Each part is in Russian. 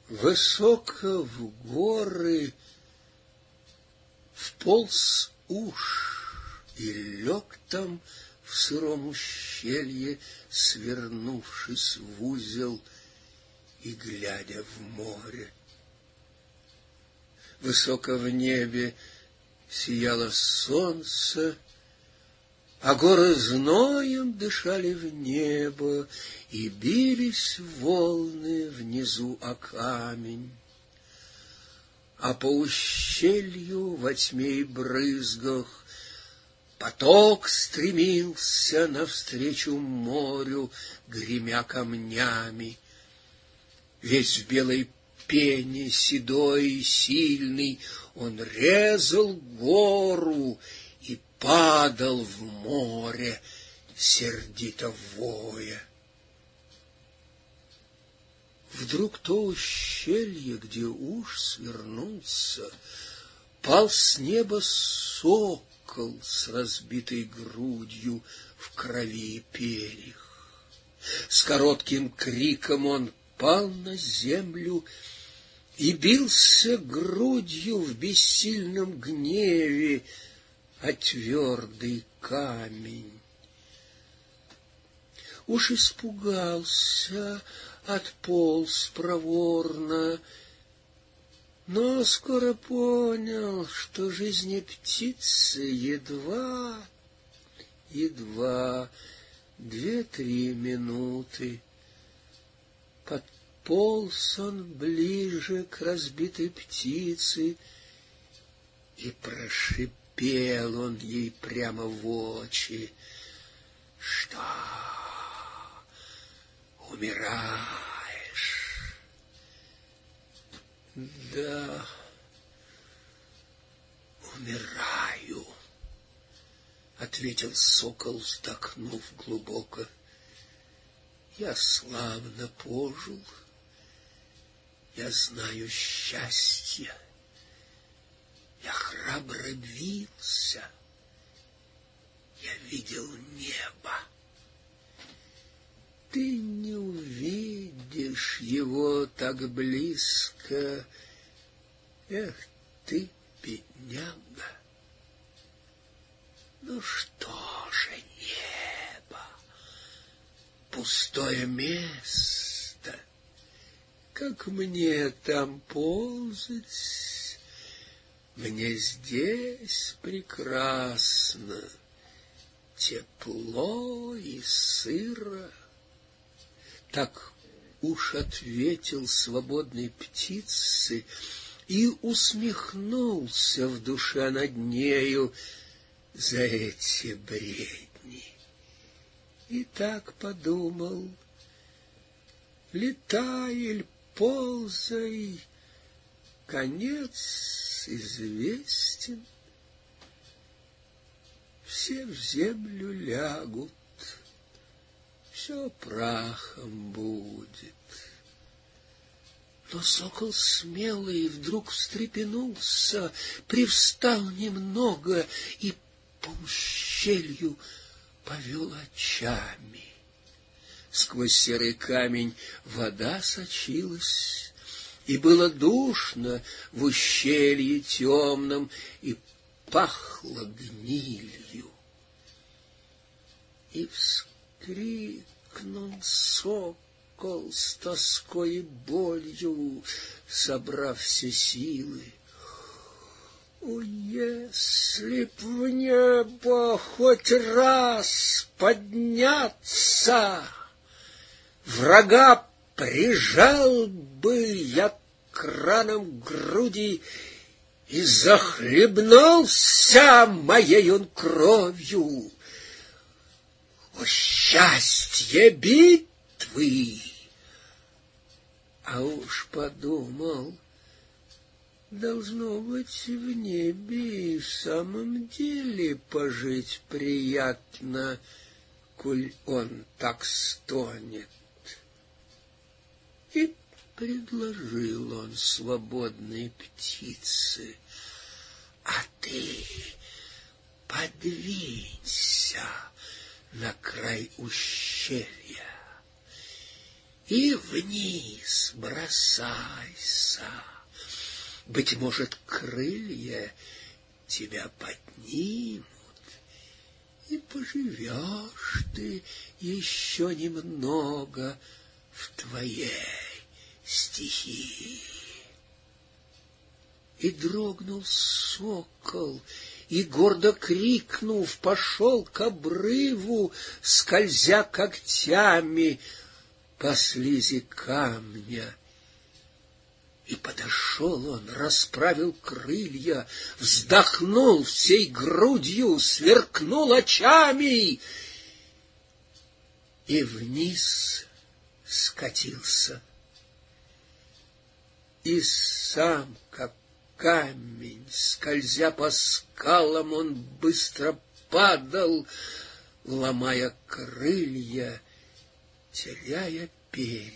Высоко в горы вполз уж и лег там в сыром ущелье, свернувшись в узел и глядя в море. Высоко в небе сияло солнце, а горы зноем дышали в небо, и бились волны внизу о камень. А по ущелью во тьме и брызгах поток стремился навстречу морю, гремя камнями. Весь в белой пене, седой и сильный, он резал гору и падал в море, сердито воя. Вдруг то ущелье, где уж свернулся, пал с неба сокол с разбитой грудью в крови и перьях. С коротким криком он пал на землю и бился грудью в бессильном гневе о твердый камень. Уж испугался, отполз проворно, но скоро понял, что жизни птицы едва 2-3 минуты. Подполз он ближе к разбитой птице, и прошипел он ей прямо в очи, что умираешь. Да, умираю, ответил сокол, вздохнув глубоко. Я славно пожил, я знаю счастье, я храбро бился, я видел небо. Ты не увидишь его так близко, эх ты, бедняга. Ну что же небо? Пустое место. Как мне там ползать? Мне здесь прекрасно, тепло и сыро. Так уж ответил свободной птице и усмехнулся в душе над нею за эти бредни. И так подумал: летай или ползай, конец известен. Все в землю лягут, все прахом будет. Но сокол смелый вдруг встрепенулся, привстал немного и по ущелью повел очами. Сквозь серый камень вода сочилась, и было душно в ущелье темном, и пахло гнилью. И вскрикнул сокол с тоской и болью, собрав все силы: о, если б в небо хоть раз подняться, врага прижал бы я к ранам груди, и захлебнулся моей он кровью. О, счастье битвы! А уж подумал, должно быть, в небе и в самом деле пожить приятно, коль он так стонет. И предложил он свободной птице: а ты подвинься на край ущелья и вниз бросайся. Быть может, крылья тебя поднимут, и поживешь ты еще немного в твоей стихии. И дрогнул сокол, и, гордо крикнув, пошел к обрыву, скользя когтями по слизи камня. И подошел он, расправил крылья, вздохнул всей грудью, сверкнул очами и вниз скатился. И сам, как камень, скользя по скалам, он быстро падал, ломая крылья, теряя перья.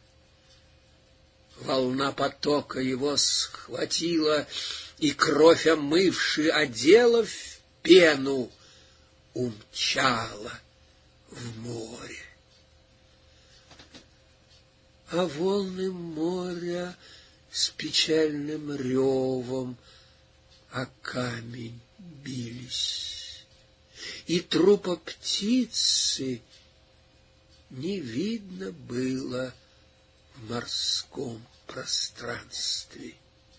Волна потока его схватила, и кровь омывши одела в пену, умчала в море. А волны моря с печальным ревом о камень бились, и трупа птицы не видно было в морском пространстве.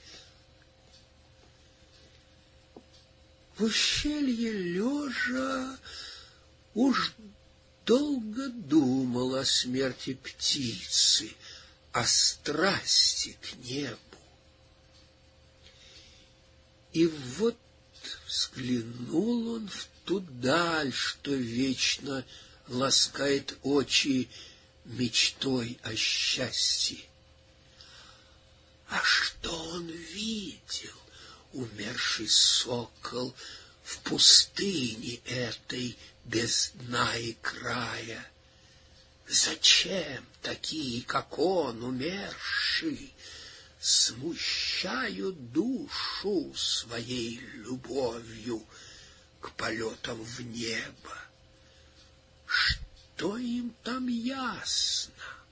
В ущелье лежа уж долго думал о смерти птицы, о страсти к небу. И вот взглянул он в ту даль, что вечно ласкает очи мечтой о счастье. А что он видел, умерший сокол, в пустыне этой без дна и края? Зачем такие, как он, умерший, смущают душу своей любовью к полетам в небо? Что им там ясно?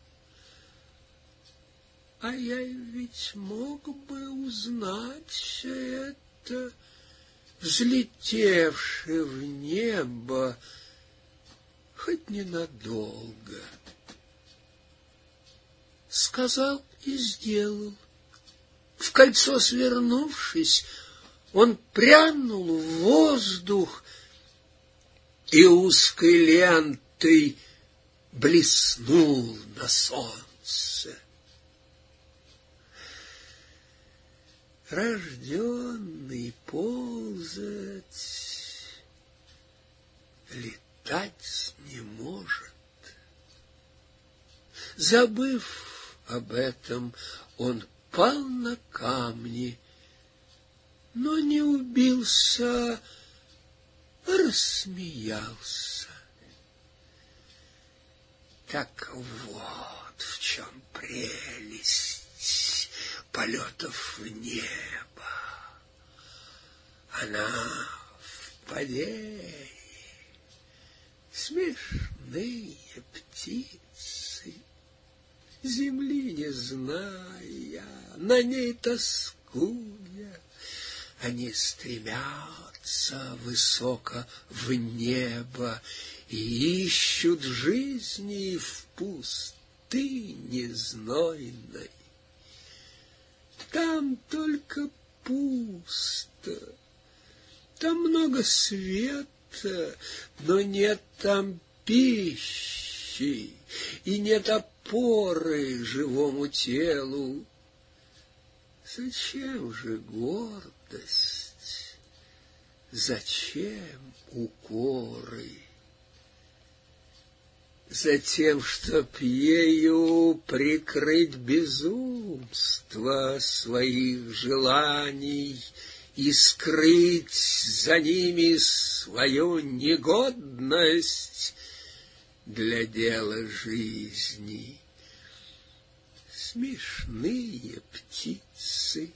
А я ведь мог бы узнать все это, взлетевши в небо, хоть ненадолго. Сказал и сделал. В кольцо свернувшись, он прянул в воздух и узкой лентой блеснул на солнце. Рожденный ползать, летать не может. Забыв об этом, он пал на камни, но не убился, а рассмеялся. Так вот в чем прелесть полетов в небо. Она в падении. Смешные птицы, земли не зная, на ней тоскуя, они стремятся высоко в небо и ищут жизни в пустыне знойной. Там только пусто, там много света, но нет там пищи и нет опоры живому телу. Зачем же гордость? Зачем укоры? Затем, чтоб ею прикрыть безумство своих желаний и скрыть за ними свою негодность для дела жизни. Смешные птицы,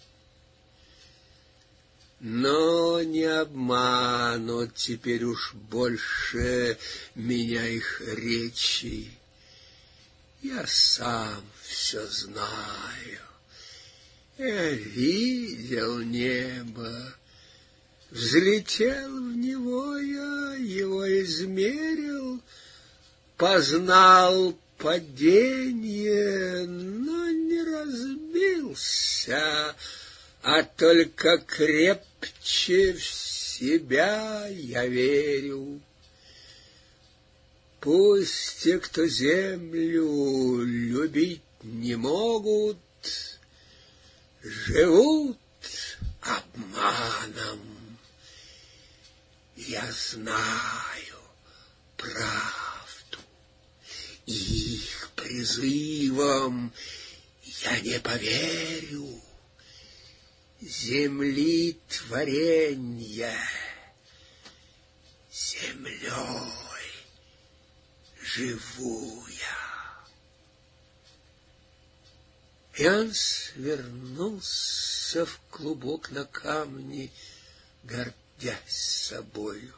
но не обманут теперь уж больше меня их речи. Я сам все знаю. Я видел небо, взлетел в него я, его измерил, познал падение, но не разбился, а только крепче в себя я верю. Пусть те, кто землю любить не могут, живут обманом. Я знаю правду, их призывам я не поверю. Земли творенья землей живу я. И он свернулся в клубок на камне, гордясь собою.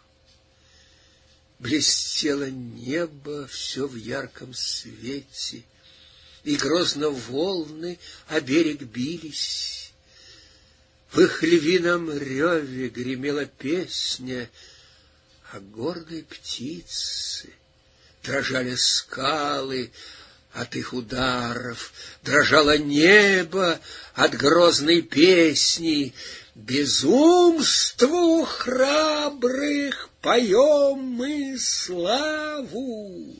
Блестело небо все в ярком свете, и грозно волны о берег бились. В их львином реве гремела песня, а гордые птицы дрожали скалы от их ударов, дрожало небо от грозной песни. Безумству храбрых поем мы славу.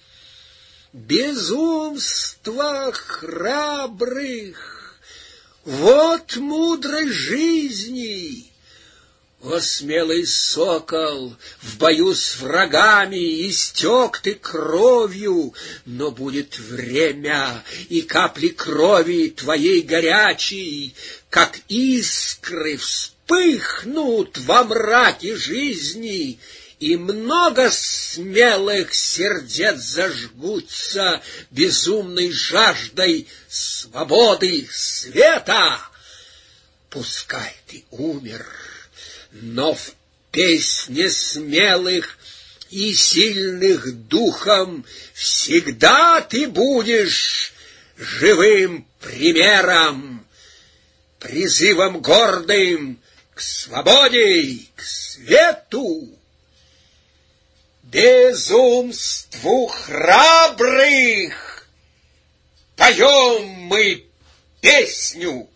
Безумство храбрых, вот мудрость жизни. О, смелый сокол, в бою с врагами истек ты кровью, но будет время, и капли крови твоей горячей, как искры, вспыхнут во мраке жизни, и много смелых сердец зажгутся безумной жаждой свободы света. Пускай ты умер, но в песне смелых и сильных духом всегда ты будешь живым примером, призывом гордым к свободе, к свету. Безумству храбрых поем мы песню.